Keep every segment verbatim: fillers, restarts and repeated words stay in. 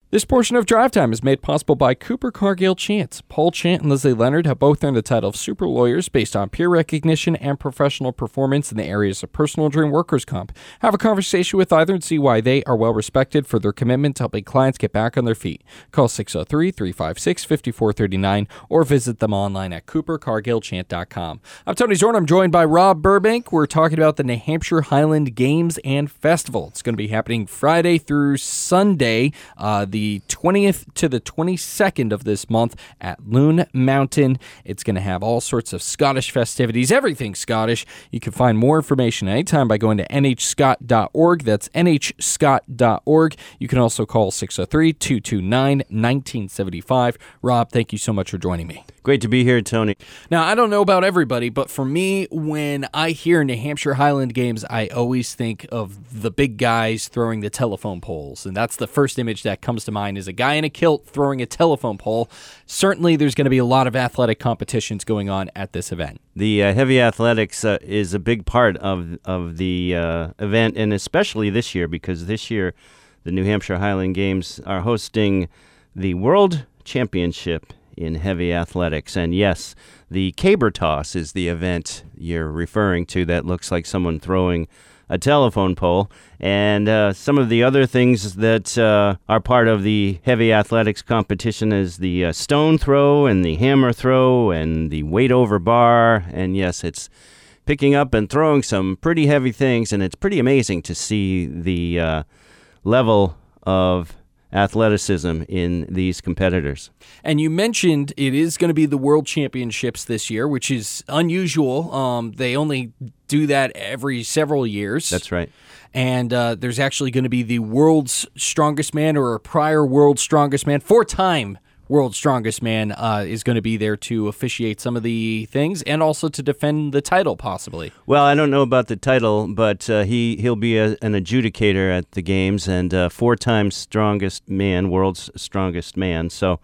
This portion of Drive Time is made possible by Cooper Cargill Chance. Paul Chant and Leslie Leonard have both earned the title of super lawyers based on peer recognition and professional performance in the areas of personal injury and workers' comp. Have a conversation with either and see why they are well respected for their commitment to helping clients get back on their feet. Call six oh three, three five six, five four three nine or visit them online at cooper cargill chant dot com. I'm Tony Zorn. I'm joined by Rob Burbank. We're talking about the New Hampshire Highland Games and Festival. It's going to be happening Friday through Sunday, uh, the the twentieth to the twenty-second of this month at Loon Mountain. It's going to have all sorts of Scottish festivities, everything Scottish. You can find more information anytime by going to n h scott dot org. That's n h scott dot org. You can also call six oh three, two two nine, one nine seven five. Rob, thank you so much for joining me. Great to be here, Tony. Now, I don't know about everybody, but for me, when I hear New Hampshire Highland Games, I always think of the big guys throwing the telephone poles, and that's the first image that comes to mind is a guy in a kilt throwing a telephone pole. Certainly, there's going to be a lot of athletic competitions going on at this event. The uh, heavy athletics uh, is a big part of, of the uh, event, and especially this year, because this year the New Hampshire Highland Games are hosting the World Championship in heavy athletics. And yes, the caber toss is the event you're referring to that looks like someone throwing a telephone pole. And uh, some of the other things that uh, are part of the heavy athletics competition is the uh, stone throw and the hammer throw and the weight over bar. And yes, it's picking up and throwing some pretty heavy things, and it's pretty amazing to see the uh, level of athleticism in these competitors. And you mentioned it is going to be the World Championships this year, which is unusual. Um, they only do that every several years. That's right. And uh, there's actually going to be the World's Strongest Man, or a prior World's Strongest Man, four-time World's Strongest Man uh, is going to be there to officiate some of the things and also to defend the title, possibly. Well, I don't know about the title, but uh, he, he'll be a, an adjudicator at the games, and uh, four-time strongest man, world's strongest man. So,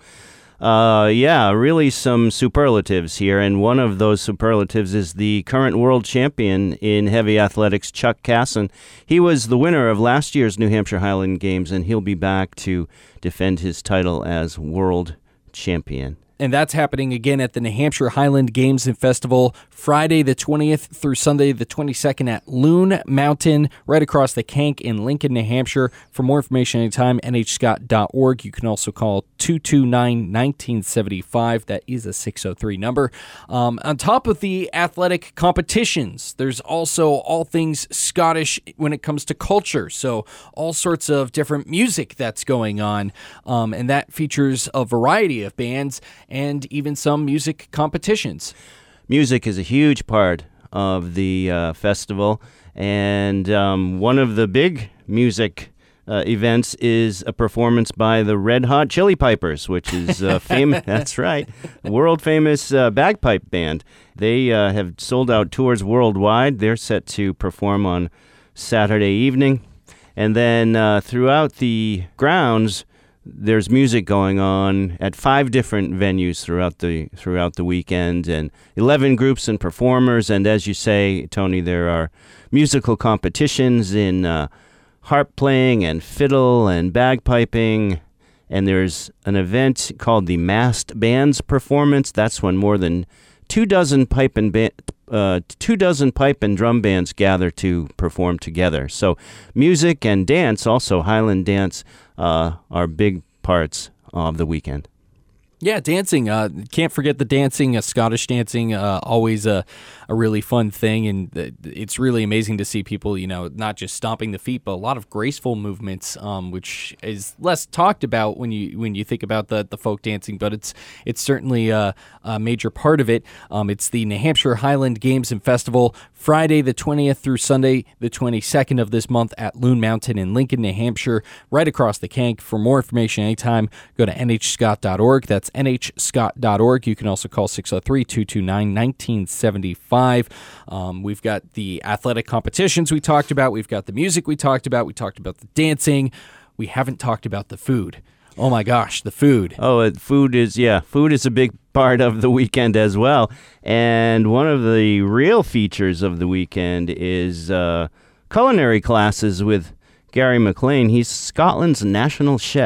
uh, yeah, really some superlatives here, and one of those superlatives is the current world champion in heavy athletics, Chuck Kasson. He was the winner of last year's New Hampshire Highland Games, and he'll be back to defend his title as world champion. And that's happening again at the New Hampshire Highland Games and Festival, Friday the twentieth through Sunday the twenty-second at Loon Mountain, right across the Kank in Lincoln, New Hampshire. For more information anytime, n h scott dot org. You can also call two two nine, one nine seven five. That is a six oh three number. Um, on top of the athletic competitions, there's also all things Scottish when it comes to culture. So all sorts of different music that's going on, um, and that features a variety of bands and even some music competitions. Music is a huge part of the uh, festival, and um, one of the big music uh, events is a performance by the Red Hot Chili Pipers, which is uh, famous. That's right, world-famous uh, bagpipe band. They uh, have sold out tours worldwide. They're set to perform on Saturday evening, and then uh, throughout the grounds, there's music going on at five different venues throughout the throughout the weekend, and eleven groups and performers. And as you say, Tony, there are musical competitions in uh, harp playing and fiddle and bagpiping. And there's an event called the Masked Bands Performance. That's when more than two dozen pipe and ba- uh, two dozen pipe and drum bands gather to perform together. So music and dance, also Highland dance, Uh, are big parts of the weekend. Yeah, dancing. Uh, can't forget the dancing, uh, Scottish dancing, uh, always a, a really fun thing. And it's really amazing to see people, you know, not just stomping the feet, but a lot of graceful movements, um, which is less talked about when you when you think about the, the folk dancing, but it's it's certainly a, a major part of it. Um, it's the New Hampshire Highland Games and Festival, Friday the twentieth through Sunday the twenty-second of this month at Loon Mountain in Lincoln, New Hampshire, right across the Kank. For more information anytime, go to n h scott dot org. That's n h scott dot org. You can also call six oh three, two two nine, one nine seven five. Um, we've got the athletic competitions we talked about. We've got the music we talked about. We talked about the dancing. We haven't talked about the food. Oh my gosh, the food. Oh, uh, food is, yeah, food is a big part of the weekend as well. And one of the real features of the weekend is uh, culinary classes with Gary McLean. He's Scotland's national chef.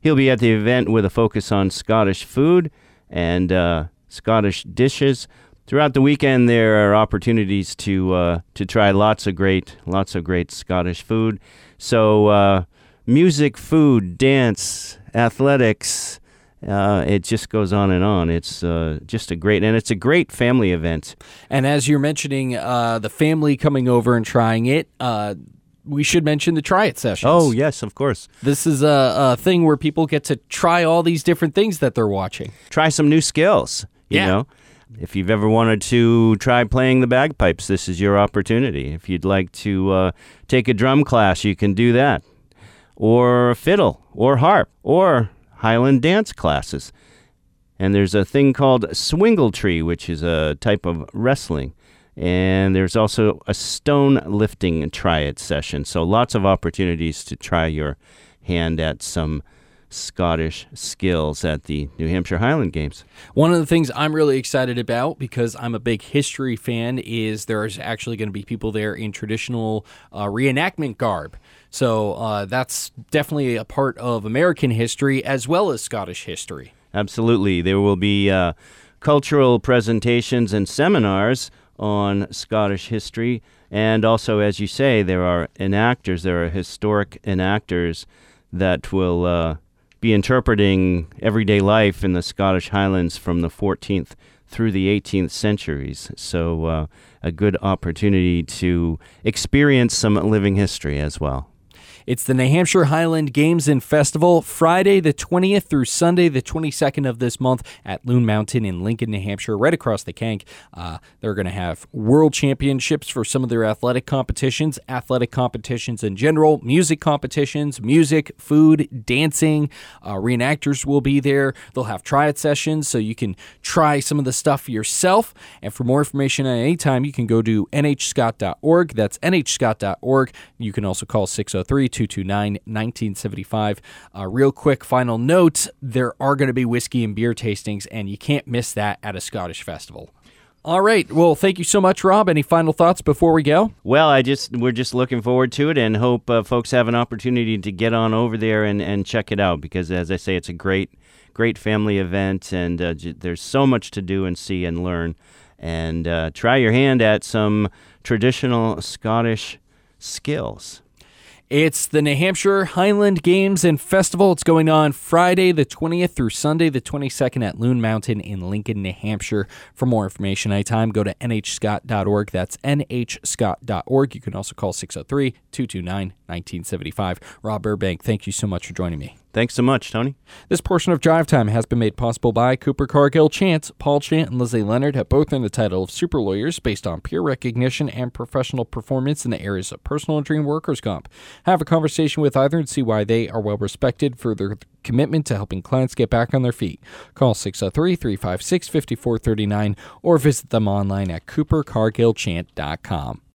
He'll be at the event with a focus on Scottish food and uh, Scottish dishes. Throughout the weekend, there are opportunities to uh, to try lots of great, lots of great Scottish food. So, uh, music, food, dance, athletics. Uh, it just goes on and on. It's uh, just a great, and it's a great family event. And as you're mentioning, uh, the family coming over and trying it, uh, we should mention the Try It sessions. Oh, yes, of course. This is a, a thing where people get to try all these different things that they're watching. Try some new skills, you Yeah. know. If you've ever wanted to try playing the bagpipes, this is your opportunity. If you'd like to uh, take a drum class, you can do that. Or fiddle, or harp, or Highland dance classes. And there's a thing called swingletree, which is a type of wrestling. And there's also a stone lifting try it session. So lots of opportunities to try your hand at some Scottish skills at the New Hampshire Highland Games. One of the things I'm really excited about, because I'm a big history fan, is there's actually going to be people there in traditional uh, reenactment garb. So uh, that's definitely a part of American history as well as Scottish history. Absolutely. There will be uh, cultural presentations and seminars on Scottish history. And also, as you say, there are enactors, there are historic enactors that will uh, be interpreting everyday life in the Scottish Highlands from the fourteenth through the eighteenth centuries. So uh, a good opportunity to experience some living history as well. It's the New Hampshire Highland Games and Festival, Friday the twentieth through Sunday the twenty-second of this month at Loon Mountain in Lincoln, New Hampshire, right across the Kank. Uh, they're going to have world championships for some of their athletic competitions, athletic competitions in general, music competitions, music, food, dancing. Uh, reenactors will be there. They'll have try-it sessions so you can try some of the stuff yourself. And for more information at any time, you can go to n h scott dot org. That's n h scott dot org. You can also call six oh three, two two nine, one nine seven five. Uh, real quick final note, there are going to be whiskey and beer tastings, and you can't miss that at a Scottish festival. All right. Well, thank you so much, Rob. Any final thoughts before we go? Well, I just we're just looking forward to it and hope uh, folks have an opportunity to get on over there and, and check it out because, as I say, it's a great, great family event, and uh, j- there's so much to do and see and learn. And uh, try your hand at some traditional Scottish skills. It's the New Hampshire Highland Games and Festival. It's going on Friday the twentieth through Sunday the twenty-second at Loon Mountain in Lincoln, New Hampshire. For more information anytime, go to n h scott dot org. That's n h scott dot org. You can also call six oh three, two two nine, one nine seven five. Rob Burbank, thank you so much for joining me. Thanks so much, Tony. This portion of Drive Time has been made possible by Cooper Cargill Chance. Paul Chant and Leslie Leonard have both earned the title of super lawyers based on peer recognition and professional performance in the areas of personal injury and workers' comp. Have a conversation with either and see why they are well respected for their commitment to helping clients get back on their feet. Call six oh three, three five six, five four three nine or visit them online at cooper cargill chant dot com.